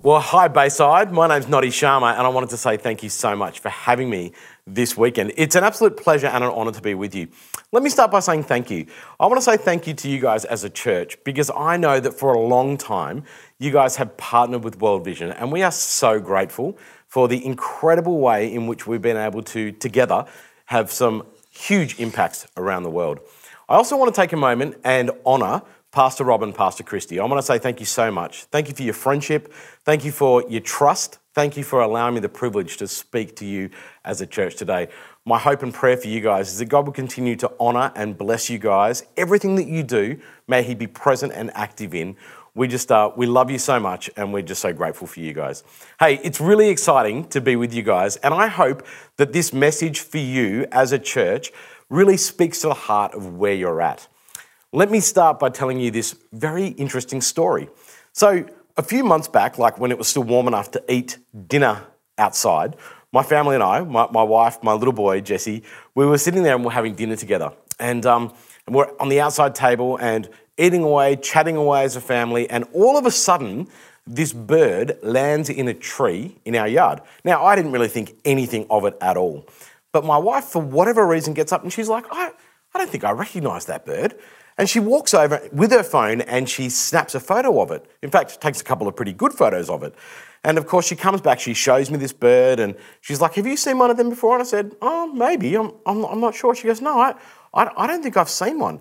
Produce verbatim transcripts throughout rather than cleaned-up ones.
Well, hi Bayside. My name's Noddy Sharma and I wanted to say thank you so much for having me this weekend. It's an absolute pleasure and an honour to be with you. Let me start by saying thank you. I want to say thank you to you guys as a church because I know that for a long time you guys have partnered with World Vision and we are so grateful for the incredible way in which we've been able to together have some huge impacts around the world. I also want to take a moment and honour Pastor Rob and Pastor Christy. I want to say thank you so much. Thank you for your friendship. Thank you for your trust. Thank you for allowing me the privilege to speak to you as a church today. My hope and prayer for you guys is that God will continue to honour and bless you guys. Everything that you do, may He be present and active in. We just, uh, we love you so much and we're just so grateful for you guys. Hey, it's really exciting to be with you guys and I hope that this message for you as a church really speaks to the heart of where you're at. Let me start by telling you this very interesting story. So a few months back, like when it was still warm enough to eat dinner outside, my family and I, my, my wife, my little boy, Jesse, we were sitting there and we're having dinner together. And, um, and we're on the outside table and eating away, chatting away as a family. And all of a sudden, this bird lands in a tree in our yard. Now, I didn't really think anything of it at all. But my wife, for whatever reason, gets up and she's like, I, I don't think I recognise that bird. And she walks over with her phone and she snaps a photo of it. In fact, takes a couple of pretty good photos of it. And of course, she comes back, she shows me this bird and she's like, have you seen one of them before? And I said, oh, maybe, I'm, I'm, I'm not sure. She goes, no, I, I, I don't think I've seen one.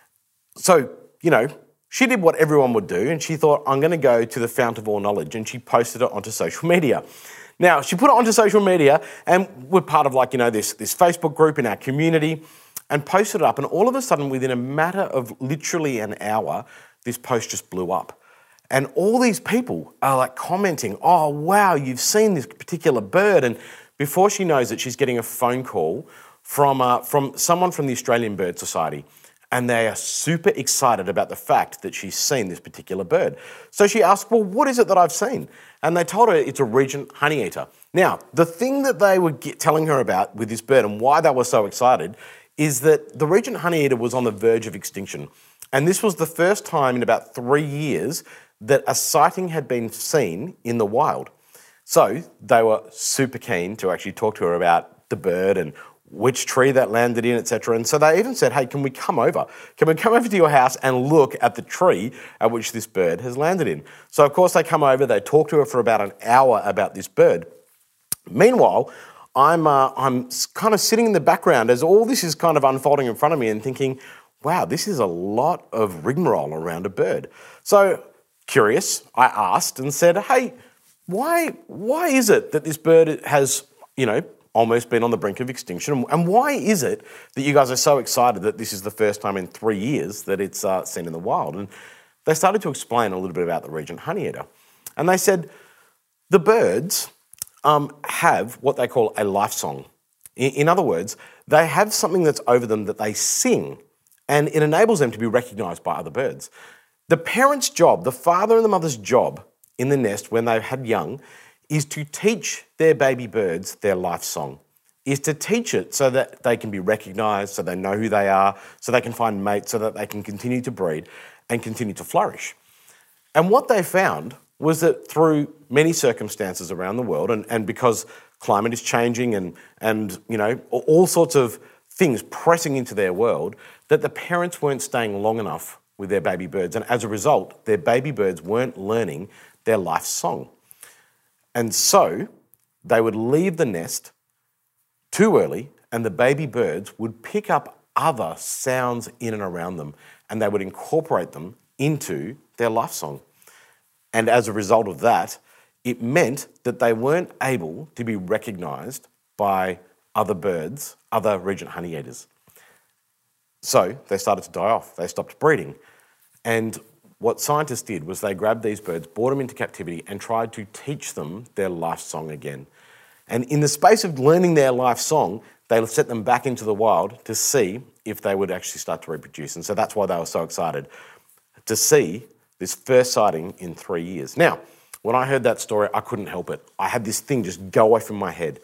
So, you know, she did what everyone would do and she thought, I'm going to go to the fount of all knowledge, and she posted it onto social media. Now, she put it onto social media and we're part of like, you know, this, this Facebook group in our community, and posted it up, and all of a sudden, within a matter of literally an hour, this post just blew up. And all these people are like commenting, oh, wow, you've seen this particular bird. And before she knows it, she's getting a phone call from, uh, from someone from the Australian Bird Society. And they are super excited about the fact that she's seen this particular bird. So she asked, well, what is it that I've seen? And they told her it's a Regent Honeyeater. Now, the thing that they were get, telling her about with this bird and why they were so excited is that the Regent Honeyeater was on the verge of extinction. And this was the first time in about three years that a sighting had been seen in the wild. So they were super keen to actually talk to her about the bird and which tree that landed in, et cetera. And so they even said, hey, can we come over? Can we come over to your house and look at the tree at which this bird has landed in? So of course they come over, they talk to her for about an hour about this bird. Meanwhile, I'm uh, I'm kind of sitting in the background as all this is kind of unfolding in front of me and thinking, wow, this is a lot of rigmarole around a bird. So curious, I asked and said, hey, why why is it that this bird has, you know, almost been on the brink of extinction? And why is it that you guys are so excited that this is the first time in three years that it's uh, seen in the wild? And they started to explain a little bit about the Regent Honeyeater. And they said, the birds Um, have what they call a life song. In, in other words, they have something that's over them that they sing, and it enables them to be recognised by other birds. The parent's job, the father and the mother's job in the nest when they've had young, is to teach their baby birds their life song, is to teach it so that they can be recognised, so they know who they are, so they can find mates, so that they can continue to breed and continue to flourish. And what they found was that through many circumstances around the world, and, and because climate is changing and, and you know all sorts of things pressing into their world, that the parents weren't staying long enough with their baby birds. And as a result, their baby birds weren't learning their life song. And so they would leave the nest too early and the baby birds would pick up other sounds in and around them and they would incorporate them into their life song. And as a result of that, it meant that they weren't able to be recognised by other birds, other Regent Honeyeaters. So they started to die off. They stopped breeding. And what scientists did was they grabbed these birds, brought them into captivity and tried to teach them their life song again. And in the space of learning their life song, they set them back into the wild to see if they would actually start to reproduce. And so that's why they were so excited to see this first sighting in three years. Now, when I heard that story, I couldn't help it. I had this thing just go away from my head.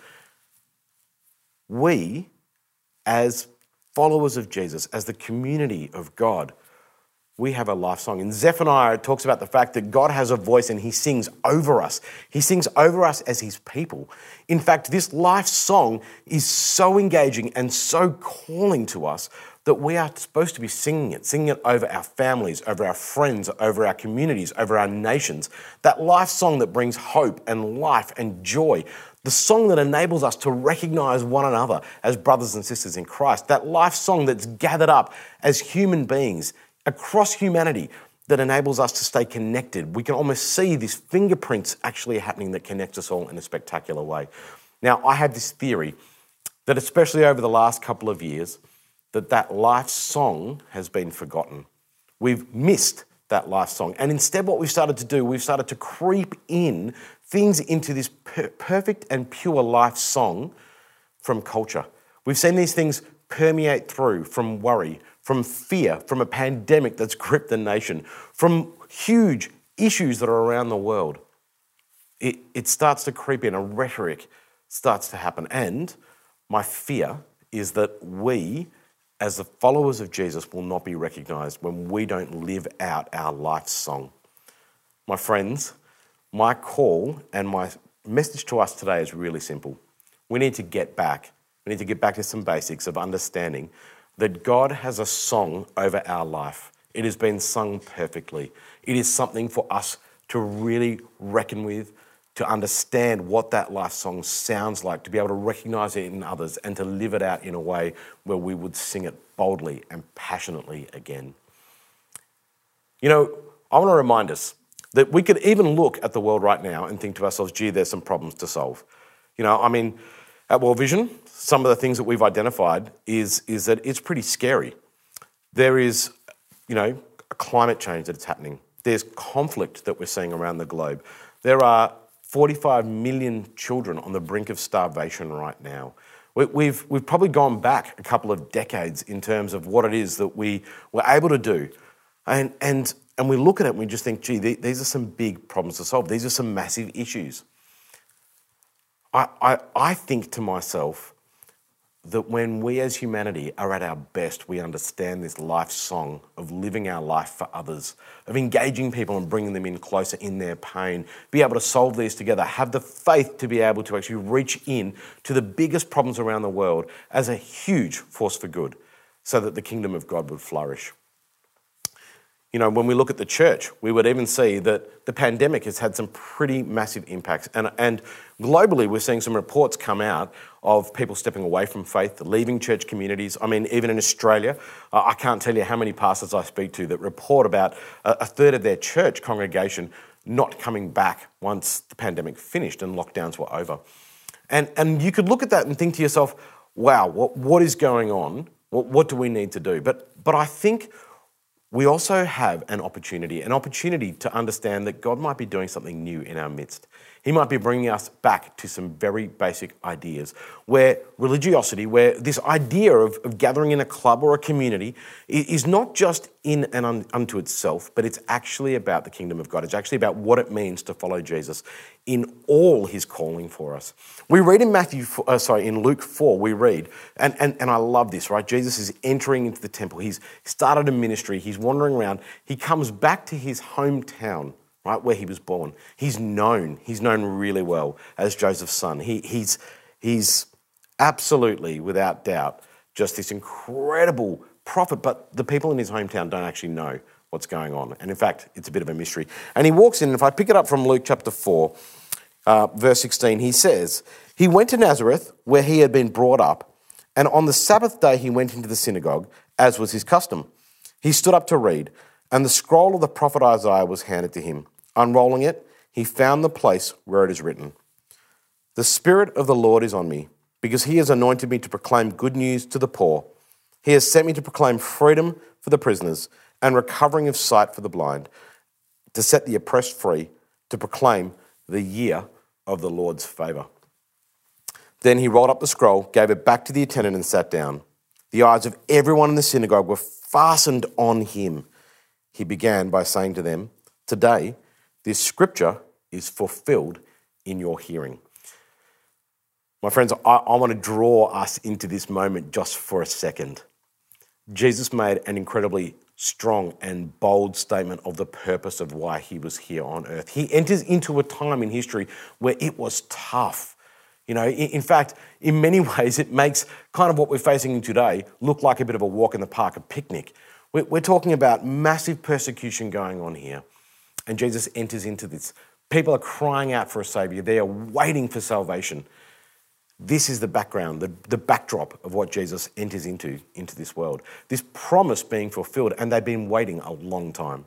We, as followers of Jesus, as the community of God, we have a life song. In Zephaniah, it talks about the fact that God has a voice and he sings over us. He sings over us as his people. In fact, this life song is so engaging and so calling to us that we are supposed to be singing it, singing it over our families, over our friends, over our communities, over our nations. That life song that brings hope and life and joy. The song that enables us to recognize one another as brothers and sisters in Christ. That life song that's gathered up as human beings across humanity that enables us to stay connected. We can almost see these fingerprints actually happening that connects us all in a spectacular way. Now, I have this theory that especially over the last couple of years, that that life song has been forgotten. We've missed that life song. And instead what we've started to do, we've started to creep in things into this per- perfect and pure life song from culture. We've seen these things permeate through from worry, from fear, from a pandemic that's gripped the nation, from huge issues that are around the world. It, it starts to creep in, a rhetoric starts to happen. And my fear is that we, as the followers of Jesus, will not be recognised when we don't live out our life song. My friends, my call and my message to us today is really simple. We need to get back. We need to get back to some basics of understanding that God has a song over our life. It has been sung perfectly. It is something for us to really reckon with, to understand what that life song sounds like, to be able to recognise it in others and to live it out in a way where we would sing it boldly and passionately again. You know, I want to remind us that we could even look at the world right now and think to ourselves, gee, there's some problems to solve. You know, I mean, at World Vision, some of the things that we've identified is, is that it's pretty scary. There is, you know, a climate change that's happening. There's conflict that we're seeing around the globe. There are forty-five million children on the brink of starvation right now. We, we've, we've probably gone back a couple of decades in terms of what it is that we were able to do. And, and, and we look at it and we just think, gee, these are some big problems to solve. These are some massive issues. I, I, I think to myself that when we as humanity are at our best, we understand this life song of living our life for others, of engaging people and bringing them in closer in their pain, be able to solve these together, have the faith to be able to actually reach in to the biggest problems around the world as a huge force for good so that the kingdom of God would flourish. You know, when we look at the church, we would even see that the pandemic has had some pretty massive impacts. And, and globally, we're seeing some reports come out of people stepping away from faith, leaving church communities. I mean, even in Australia, uh, I can't tell you how many pastors I speak to that report about a, a third of their church congregation not coming back once the pandemic finished and lockdowns were over. And, and you could look at that and think to yourself, wow, what, what is going on? What, what do we need to do? But, but I think we also have an opportunity, an opportunity to understand that God might be doing something new in our midst. He might be bringing us back to some very basic ideas where religiosity, where this idea of, of gathering in a club or a community is not just in and un, unto itself, but it's actually about the kingdom of God. It's actually about what it means to follow Jesus in all his calling for us. We read in Matthew, uh, sorry, in Luke four, we read, and, and, and I love this, right? Jesus is entering into the temple. He's started a ministry. He's wandering around. He comes back to his hometown, right, where he was born. He's known. He's known really well as Joseph's son. He, he's, he's absolutely, without doubt, just this incredible prophet, but the people in his hometown don't actually know what's going on. And in fact, it's a bit of a mystery. And he walks in, and if I pick it up from Luke chapter four, uh, verse sixteen, he says, he went to Nazareth where he had been brought up, and on the Sabbath day he went into the synagogue, as was his custom. He stood up to read, and the scroll of the prophet Isaiah was handed to him. Unrolling it, he found the place where it is written, "The Spirit of the Lord is on me, because he has anointed me to proclaim good news to the poor. He has sent me to proclaim freedom for the prisoners and recovering of sight for the blind, to set the oppressed free, to proclaim the year of the Lord's favour." Then he rolled up the scroll, gave it back to the attendant and sat down. The eyes of everyone in the synagogue were fastened on him. He began by saying to them, "Today, this scripture is fulfilled in your hearing." My friends, I, I want to draw us into this moment just for a second. Jesus made an incredibly strong and bold statement of the purpose of why he was here on earth. He enters into a time in history where it was tough. You know, in fact, in many ways, it makes kind of what we're facing today look like a bit of a walk in the park, a picnic. We're talking about massive persecution going on here, and Jesus enters into this. People are crying out for a saviour. They are waiting for salvation. This is the background, the, the backdrop of what Jesus enters into, into this world. This promise being fulfilled, and they've been waiting a long time.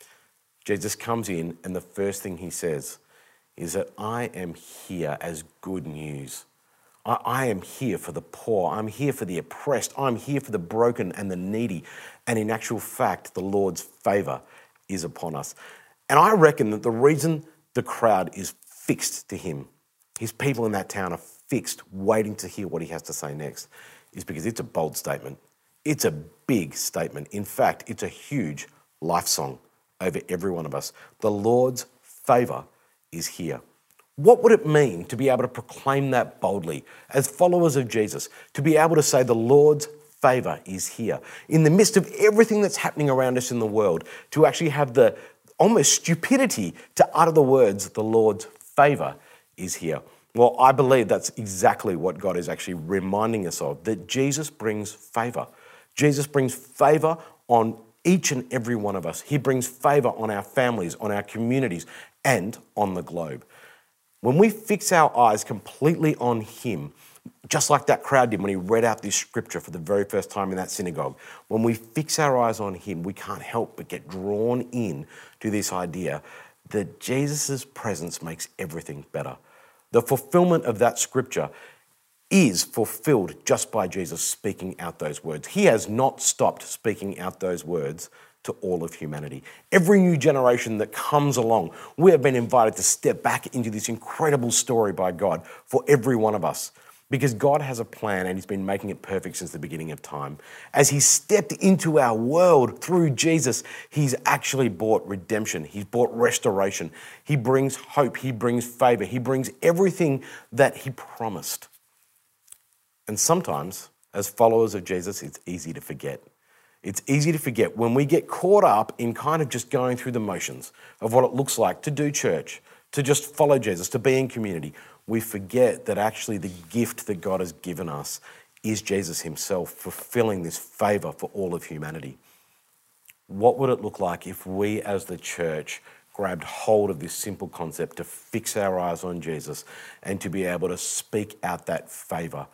Jesus comes in, and the first thing he says is that I am here as good news. I, I am here for the poor. I'm here for the oppressed. I'm here for the broken and the needy. And in actual fact, the Lord's favour is upon us. And I reckon that the reason the crowd is fixed to him, his people in that town are fixed, waiting to hear what he has to say next, is because it's a bold statement. It's a big statement. In fact, it's a huge life song over every one of us. The Lord's favour is here. What would it mean to be able to proclaim that boldly as followers of Jesus, to be able to say the Lord's favour is here in the midst of everything that's happening around us in the world, to actually have the almost stupidity to utter the words, the Lord's favour is here? Well, I believe that's exactly what God is actually reminding us of, that Jesus brings favour. Jesus brings favour on each and every one of us. He brings favour on our families, on our communities, and on the globe. When we fix our eyes completely on him, just like that crowd did when he read out this scripture for the very first time in that synagogue, when we fix our eyes on him, we can't help but get drawn in to this idea that Jesus' presence makes everything better. The fulfillment of that scripture is fulfilled just by Jesus speaking out those words. He has not stopped speaking out those words to all of humanity. Every new generation that comes along, we have been invited to step back into this incredible story by God for every one of us, because God has a plan and he's been making it perfect since the beginning of time. As he stepped into our world through Jesus, he's actually brought redemption. He's brought restoration. He brings hope. He brings favor. He brings everything that he promised. And sometimes, as followers of Jesus, it's easy to forget. It's easy to forget when we get caught up in kind of just going through the motions of what it looks like to do church, to just follow Jesus, to be in community. We forget that actually the gift that God has given us is Jesus himself, fulfilling this favour for all of humanity. What would it look like if we as the church grabbed hold of this simple concept to fix our eyes on Jesus and to be able to speak out that favour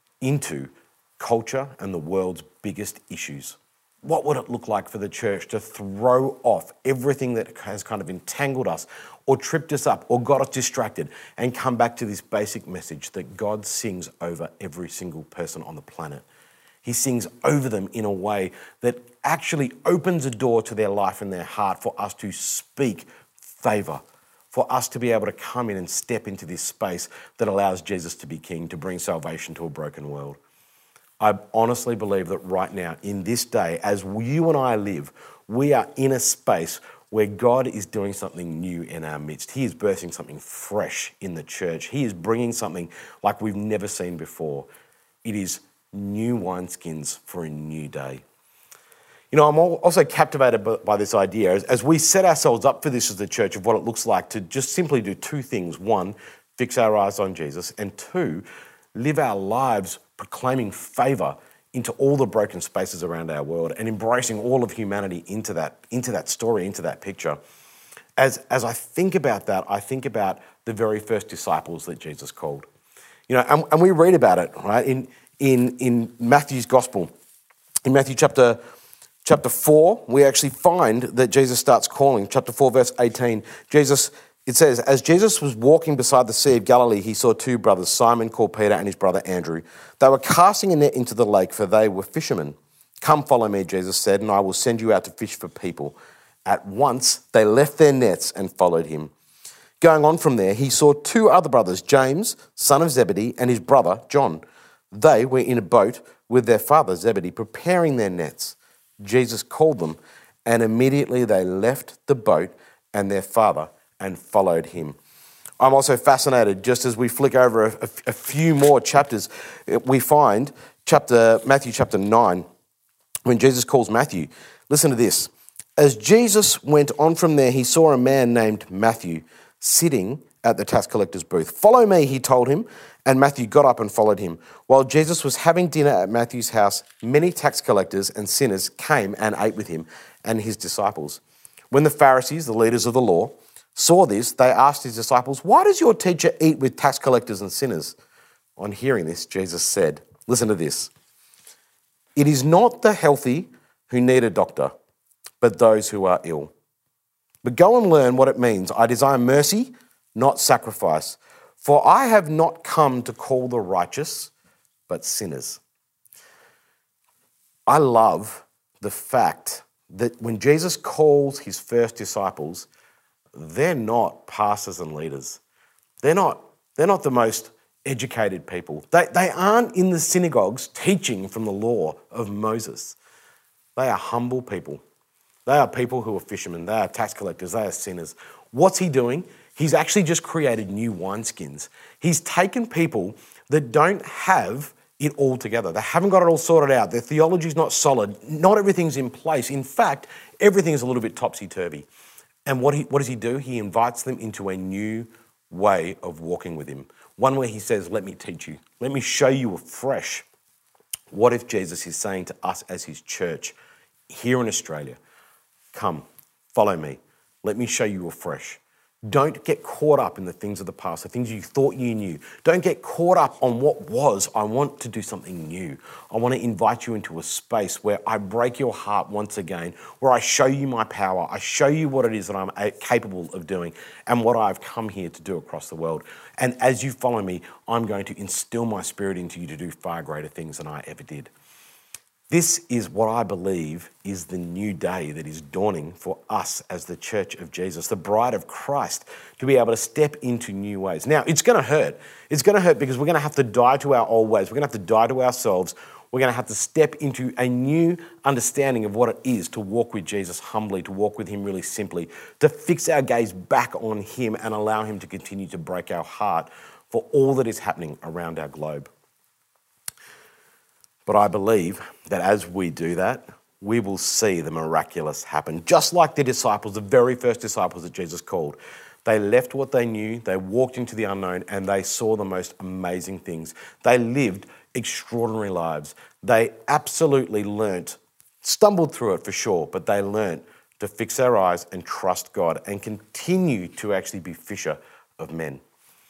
into culture and the world's biggest issues? What would it look like for the church to throw off everything that has kind of entangled us or tripped us up or got us distracted and come back to this basic message that God sings over every single person on the planet? He sings over them in a way that actually opens a door to their life and their heart for us to speak favour, for us to be able to come in and step into this space that allows Jesus to be king, to bring salvation to a broken world. I honestly believe that right now, in this day, as you and I live, we are in a space where God is doing something new in our midst. He is birthing something fresh in the church. He is bringing something like we've never seen before. It is new wineskins for a new day. You know, I'm also captivated by this idea as we set ourselves up for this as the church, of what it looks like to just simply do two things. One, fix our eyes on Jesus, and two, live our lives proclaiming favour into all the broken spaces around our world and embracing all of humanity into that, into that story, into that picture. As, as I think about that, I think about the very first disciples that Jesus called. You know, and, and we read about it, right, in, in, in Matthew's Gospel. In Matthew chapter, chapter four, we actually find that Jesus starts calling. Chapter four, verse eighteen, Jesus, it says, as Jesus was walking beside the Sea of Galilee, he saw two brothers, Simon called Peter and his brother Andrew. They were casting a net into the lake, for they were fishermen. Come follow me, Jesus said, and I will send you out to fish for people. At once they left their nets and followed him. Going on from there, he saw two other brothers, James, son of Zebedee, and his brother John. They were in a boat with their father Zebedee, preparing their nets. Jesus called them, and immediately they left the boat and their father and followed him. I'm also fascinated, just as we flick over a, a, a few more chapters, we find chapter Matthew chapter nine, when Jesus calls Matthew, Listen to this. As Jesus went on from there, he saw a man named Matthew sitting at the tax collector's booth. "Follow me," he told him, and Matthew got up and followed him. While Jesus was having dinner at Matthew's house, many tax collectors and sinners came and ate with him and his disciples. When the Pharisees, the leaders of the law, saw this, they asked his disciples, "Why does your teacher eat with tax collectors and sinners?" On hearing this, Jesus said, listen to this, "It is not the healthy who need a doctor, but those who are ill. But go and learn what it means. I desire mercy, not sacrifice. For I have not come to call the righteous, but sinners." I love the fact that when Jesus calls his first disciples, they're not pastors and leaders. They're not, they're not the most educated people. They, they aren't in the synagogues teaching from the law of Moses. They are humble people. They are people who are fishermen. They are tax collectors. They are sinners. What's he doing? He's actually just created new wineskins. He's taken people that don't have it all together. They haven't got it all sorted out. Their theology's not solid. Not everything's in place. In fact, everything is a little bit topsy-turvy. And what, he, what does he do? He invites them into a new way of walking with him. One where he says, "Let me teach you. Let me show you afresh." What if Jesus is saying to us as his church here in Australia, "Come, follow me. Let me show you afresh. Don't get caught up in the things of the past, the things you thought you knew. Don't get caught up on what was. I want to do something new. I want to invite you into a space where I break your heart once again, where I show you my power. I show you what it is that I'm capable of doing and what I've come here to do across the world. And as you follow me, I'm going to instill my spirit into you to do far greater things than I ever did." This is what I believe is the new day that is dawning for us as the church of Jesus, the bride of Christ, to be able to step into new ways. Now, it's going to hurt. It's going to hurt because we're going to have to die to our old ways. We're going to have to die to ourselves. We're going to have to step into a new understanding of what it is to walk with Jesus humbly, to walk with him really simply, to fix our gaze back on him and allow him to continue to break our heart for all that is happening around our globe. But I believe that as we do that, we will see the miraculous happen. Just like the disciples, the very first disciples that Jesus called. They left what they knew, they walked into the unknown, and they saw the most amazing things. They lived extraordinary lives. They absolutely learnt, stumbled through it for sure, but they learnt to fix their eyes and trust God and continue to actually be fisher of men.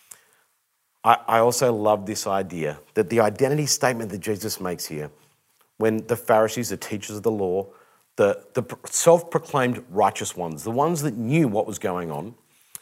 I also love this idea that the identity statement that Jesus makes here, when the Pharisees, the teachers of the law, the, the self-proclaimed righteous ones, the ones that knew what was going on,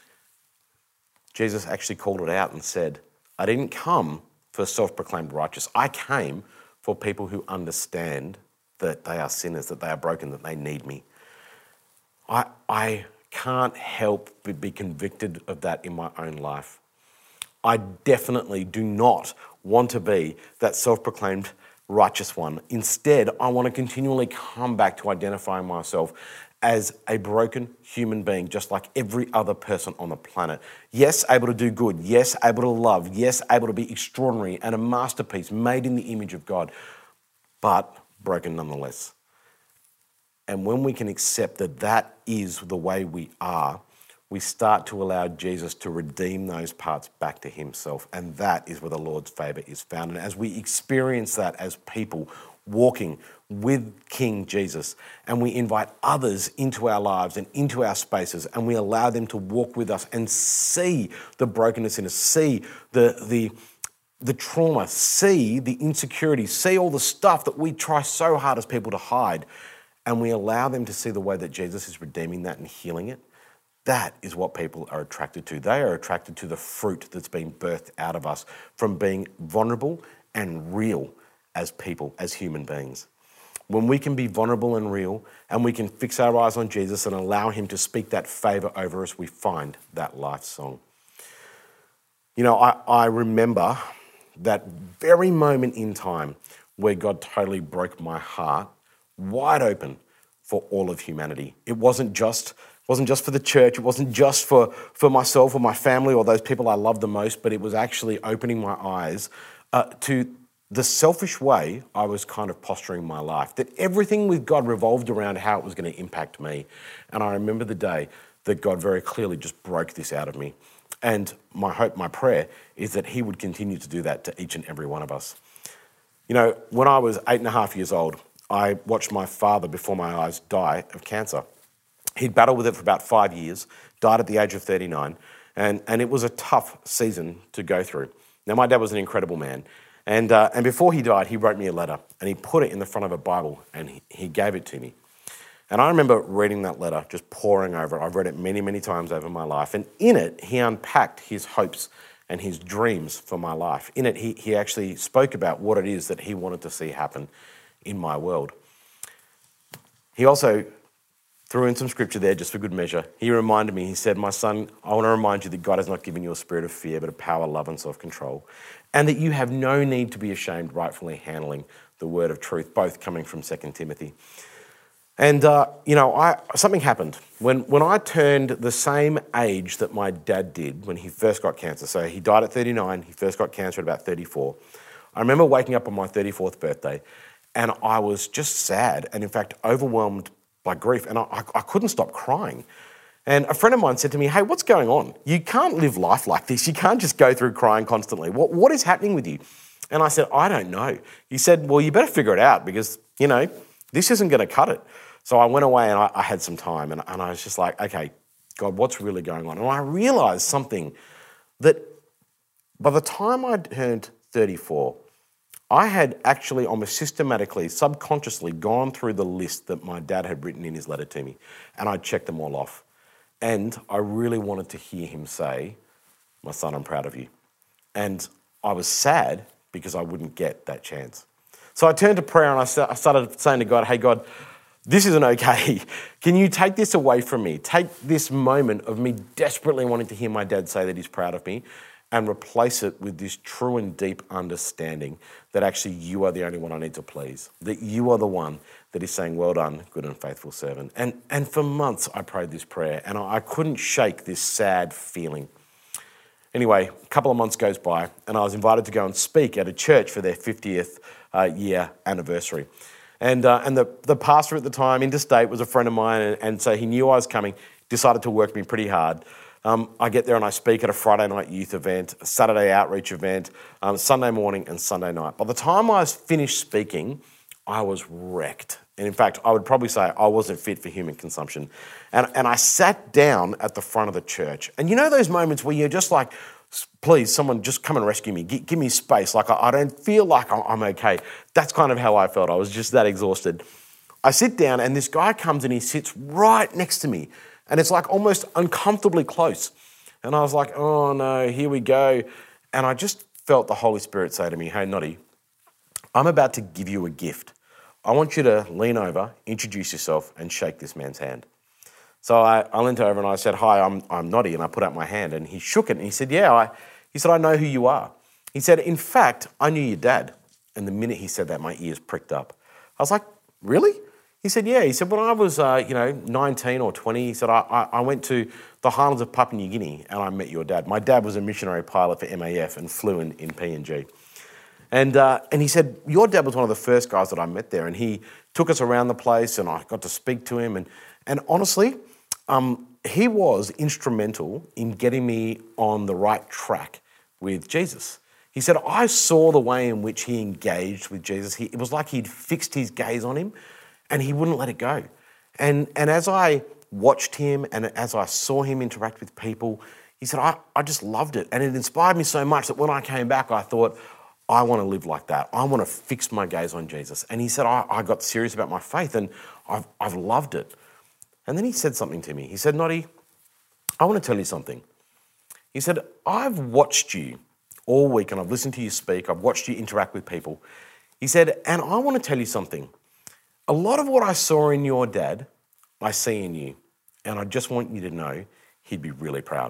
Jesus actually called it out and said, "I didn't come for self-proclaimed righteous. I came for people who understand that they are sinners, that they are broken, that they need me." I, I can't help but be convicted of that in my own life. I definitely do not want to be that self-proclaimed righteous one. Instead, I want to continually come back to identifying myself as a broken human being, just like every other person on the planet. Yes, able to do good. Yes, able to love. Yes, able to be extraordinary and a masterpiece made in the image of God, but broken nonetheless. And when we can accept that that is the way we are, we start to allow Jesus to redeem those parts back to himself. And that is where the Lord's favour is found. And as we experience that as people walking with King Jesus, and we invite others into our lives and into our spaces, and we allow them to walk with us and see the brokenness in us, see the, the, the trauma, see the insecurity, see all the stuff that we try so hard as people to hide, and we allow them to see the way that Jesus is redeeming that and healing it, that is what people are attracted to. They are attracted to the fruit that's been birthed out of us from being vulnerable and real as people, as human beings. When we can be vulnerable and real and we can fix our eyes on Jesus and allow him to speak that favour over us, we find that life song. You know, I, I remember that very moment in time where God totally broke my heart wide open for all of humanity. It wasn't just It wasn't just for the church, it wasn't just for, for myself or my family or those people I love the most, but it was actually opening my eyes uh, to the selfish way I was kind of posturing my life, that everything with God revolved around how it was going to impact me. And I remember the day that God very clearly just broke this out of me. And my hope, my prayer is that he would continue to do that to each and every one of us. You know, when I was eight and a half years old, I watched my father before my eyes die of cancer. He'd battled with it for about five years, died at the age of thirty-nine, and, and it was a tough season to go through. Now, my dad was an incredible man, and uh, and before he died, he wrote me a letter, and he put it in the front of a Bible, and he, he gave it to me. And I remember reading that letter, just poring over it. I've read it many, many times over my life, and in it, he unpacked his hopes and his dreams for my life. In it, he, he actually spoke about what it is that he wanted to see happen in my world. He also threw in some scripture there just for good measure. He reminded me, he said, my son, I want to remind you that God has not given you a spirit of fear, but of power, love, and self-control, and that you have no need to be ashamed rightfully handling the word of truth, both coming from Second Timothy. And, uh, you know, I, something happened. When, when I turned the same age that my dad did when he first got cancer, so he died at thirty-nine, he first got cancer at about thirty-four. I remember waking up on my thirty-fourth birthday, and I was just sad and, in fact, overwhelmed by grief, and I, I couldn't stop crying. And a friend of mine said to me, hey, what's going on? You can't live life like this. You can't just go through crying constantly. What, what is happening with you? And I said, I don't know. He said, well, you better figure it out because, you know, this isn't going to cut it. So I went away and I, I had some time and, and I was just like, okay, God, what's really going on? And I realised something, that by the time I turned thirty-four, I had actually almost systematically, subconsciously gone through the list that my dad had written in his letter to me, and I'd checked them all off. And I really wanted to hear him say, my son, I'm proud of you. And I was sad because I wouldn't get that chance. So I turned to prayer and I started saying to God, hey, God, this isn't okay. Can you take this away from me? Take this moment of me desperately wanting to hear my dad say that he's proud of me and replace it with this true and deep understanding that actually you are the only one I need to please, that you are the one that is saying, well done, good and faithful servant. And, and for months I prayed this prayer and I, I couldn't shake this sad feeling. Anyway, a couple of months goes by and I was invited to go and speak at a church for their fiftieth uh, year anniversary. And uh, and the, the pastor at the time, interstate, was a friend of mine, and, and so he knew I was coming, decided to work me pretty hard. Um, I get there and I speak at a Friday night youth event, a Saturday outreach event, um, Sunday morning and Sunday night. By the time I was finished speaking, I was wrecked. And in fact, I would probably say I wasn't fit for human consumption. And, and I sat down at the front of the church. And you know those moments where you're just like, please, someone just come and rescue me. G- give me space. Like, I, I don't feel like I'm, I'm okay. That's kind of how I felt. I was just that exhausted. I sit down and this guy comes and he sits right next to me. And it's like almost uncomfortably close. And I was like, oh no, here we go. And I just felt the Holy Spirit say to me, hey, Noddy, I'm about to give you a gift. I want you to lean over, introduce yourself, and shake this man's hand. So I, I leaned over and I said, hi, I'm, I'm Noddy, and I put out my hand, and he shook it, and he said, yeah, I, he said, I know who you are. He said, in fact, I knew your dad. And the minute he said that, my ears pricked up. I was like, really? He said, yeah. He said, when I was, uh, you know, nineteen or twenty, he said, I, I, I went to the highlands of Papua New Guinea, and I met your dad. My dad was a missionary pilot for M A F and flew in, in P N G. And uh, and he said, your dad was one of the first guys that I met there, and he took us around the place, and I got to speak to him. And, and honestly, um, he was instrumental in getting me on the right track with Jesus. He said, I saw the way in which he engaged with Jesus. He, it was like he'd fixed his gaze on him, and he wouldn't let it go. And, and as I watched him, and as I saw him interact with people, he said, I, I just loved it. And it inspired me so much that when I came back, I thought, I want to live like that. I want to fix my gaze on Jesus. And he said, I, I got serious about my faith and I've, I've loved it. And then he said something to me. He said, Noddy, I want to tell you something. He said, I've watched you all week and I've listened to you speak. I've watched you interact with people. He said, and I want to tell you something. A lot of what I saw in your dad, I see in you. And I just want you to know he'd be really proud.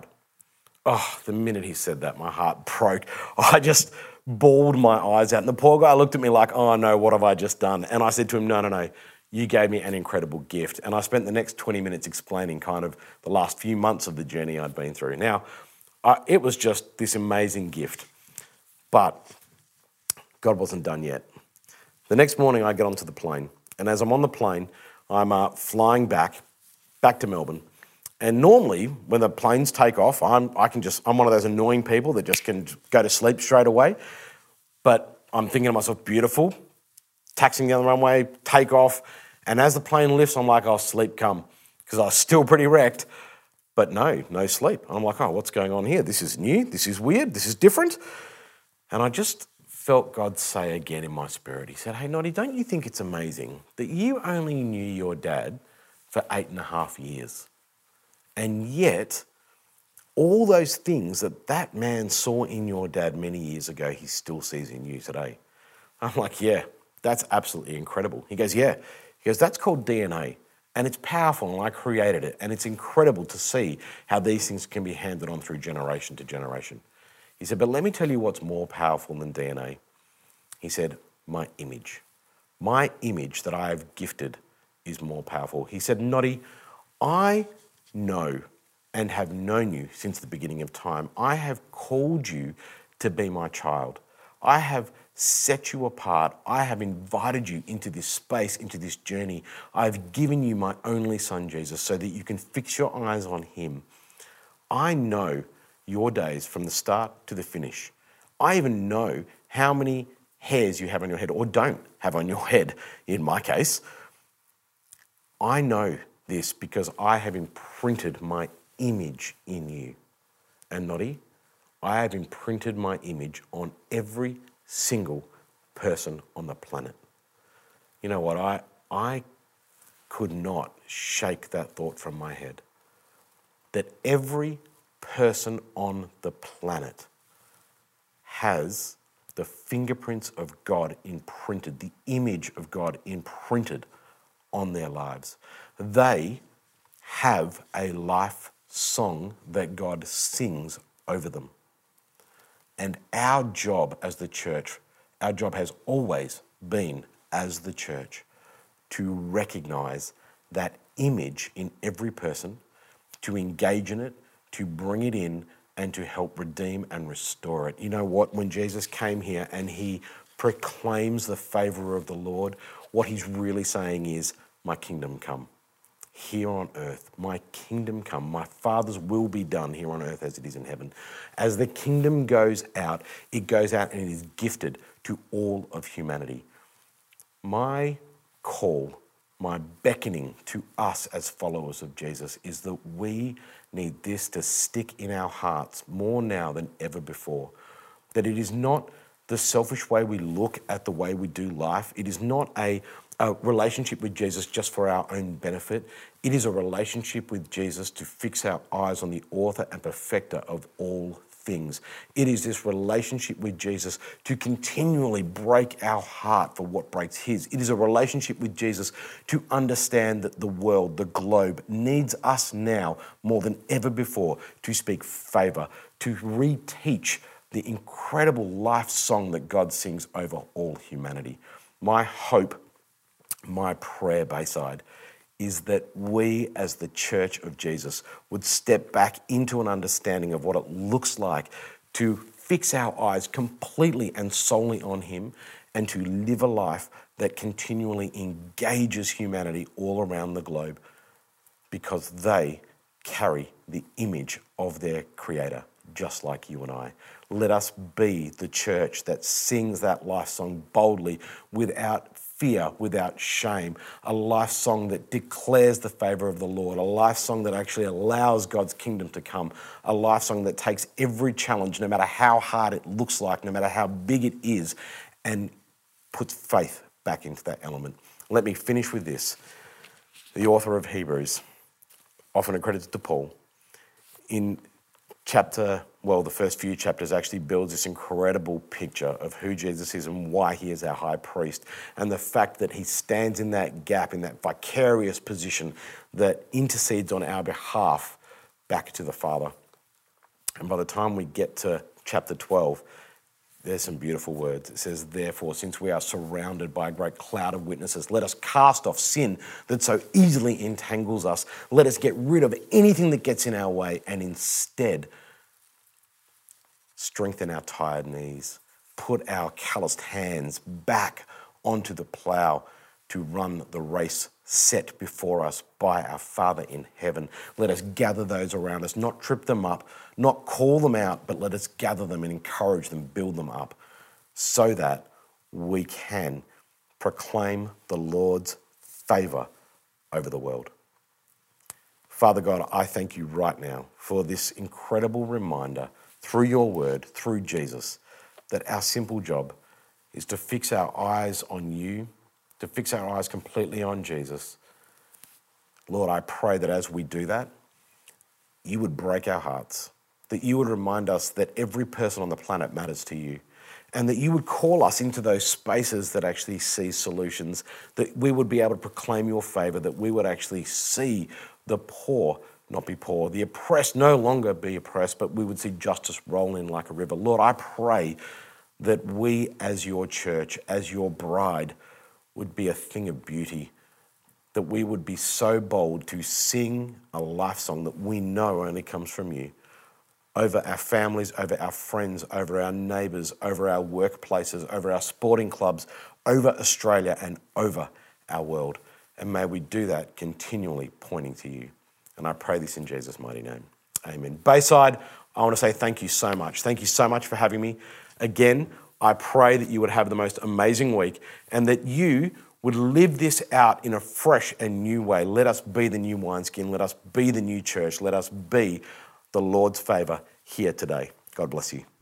Oh, the minute he said that, my heart broke. I just bawled my eyes out. And the poor guy looked at me like, oh no, what have I just done? And I said to him, no, no, no, you gave me an incredible gift. And I spent the next twenty minutes explaining kind of the last few months of the journey I'd been through. Now, I, it was just this amazing gift. But God wasn't done yet. The next morning I get onto the plane, and as I'm on the plane, I'm uh, flying back, back to Melbourne. And normally, when the planes take off, I'm I can just I'm one of those annoying people that just can go to sleep straight away. But I'm thinking to myself, beautiful, taxiing down the runway, take off, and as the plane lifts, I'm like, oh, sleep come, because I was still pretty wrecked. But no, no sleep. I'm like, oh, what's going on here? This is new. This is weird. This is different. And I just felt God say again in my spirit, he said, hey, Noddy, don't you think it's amazing that you only knew your dad for eight and a half years? And yet, all those things that that man saw in your dad many years ago, he still sees in you today. I'm like, yeah, that's absolutely incredible. He goes, yeah. He goes, that's called D N A. And it's powerful, and I created it. And it's incredible to see how these things can be handed on through generation to generation. He said, but let me tell you what's more powerful than D N A. He said, my image. My image that I have gifted is more powerful. He said, Noddy, I know and have known you since the beginning of time. I have called you to be my child. I have set you apart. I have invited you into this space, into this journey. I've given you my only son, Jesus, so that you can fix your eyes on him. I know your days from the start to the finish. I even know how many hairs you have on your head or don't have on your head, in my case. I know this because I have imprinted my image in you. And Noddy, I have imprinted my image on every single person on the planet. You know what? I, I could not shake that thought from my head. That every person on the planet has the fingerprints of God imprinted, the image of God imprinted on their lives. They have a life song that God sings over them. And our job as the church, our job has always been as the church to recognize that image in every person, to engage in it, to bring it in, and to help redeem and restore it. You know what? When Jesus came here and he proclaims the favor of the Lord, what he's really saying is, my kingdom come here on earth. My kingdom come. My Father's will be done here on earth as it is in heaven. As the kingdom goes out, it goes out and it is gifted to all of humanity. My call, my beckoning to us as followers of Jesus is that we need this to stick in our hearts more now than ever before. That it is not the selfish way we look at the way we do life. It is not a, a relationship with Jesus just for our own benefit. It is a relationship with Jesus to fix our eyes on the author and perfecter of all things. It is this relationship with Jesus to continually break our heart for what breaks his. It is a relationship with Jesus to understand that the world, the globe, needs us now more than ever before to speak favor, to reteach the incredible life song that God sings over all humanity. My hope, my prayer, Bayside, is that we as the Church of Jesus would step back into an understanding of what it looks like to fix our eyes completely and solely on him and to live a life that continually engages humanity all around the globe because they carry the image of their Creator, just like you and I. Let us be the church that sings that life song boldly without fear, without shame, a life song that declares the favor of the Lord, a life song that actually allows God's kingdom to come, a life song that takes every challenge, no matter how hard it looks like, no matter how big it is, and puts faith back into that element. Let me finish with this. The author of Hebrews, often accredited to Paul, in chapter, well, the first few chapters actually builds this incredible picture of who Jesus is and why he is our high priest, and the fact that he stands in that gap, in that vicarious position that intercedes on our behalf back to the Father. And by the time we get to chapter twelve, there's some beautiful words. It says, therefore, since we are surrounded by a great cloud of witnesses, let us cast off sin that so easily entangles us. Let us get rid of anything that gets in our way and instead strengthen our tired knees. put our calloused hands back onto the plough to run the race set before us by our Father in heaven. Let us gather those around us, not trip them up, not call them out, but let us gather them and encourage them, build them up, so that we can proclaim the Lord's favour over the world. Father God, I thank you right now for this incredible reminder through your word, through Jesus, that our simple job is to fix our eyes on you, to fix our eyes completely on Jesus. Lord, I pray that as we do that, you would break our hearts, that you would remind us that every person on the planet matters to you, and that you would call us into those spaces that actually see solutions, that we would be able to proclaim your favour, that we would actually see the poor not be poor, the oppressed no longer be oppressed, but we would see justice roll in like a river. Lord, I pray that we as your church, as your bride, would be a thing of beauty, that we would be so bold to sing a life song that we know only comes from you, over our families, over our friends, over our neighbours, over our workplaces, over our sporting clubs, over Australia and over our world. And may we do that continually pointing to you. And I pray this in Jesus' mighty name. Amen. Bayside, I want to say thank you so much. Thank you so much for having me. Again, I pray that you would have the most amazing week and that you would live this out in a fresh and new way. Let us be the new wineskin. Let us be the new church. Let us be the Lord's favour here today. God bless you.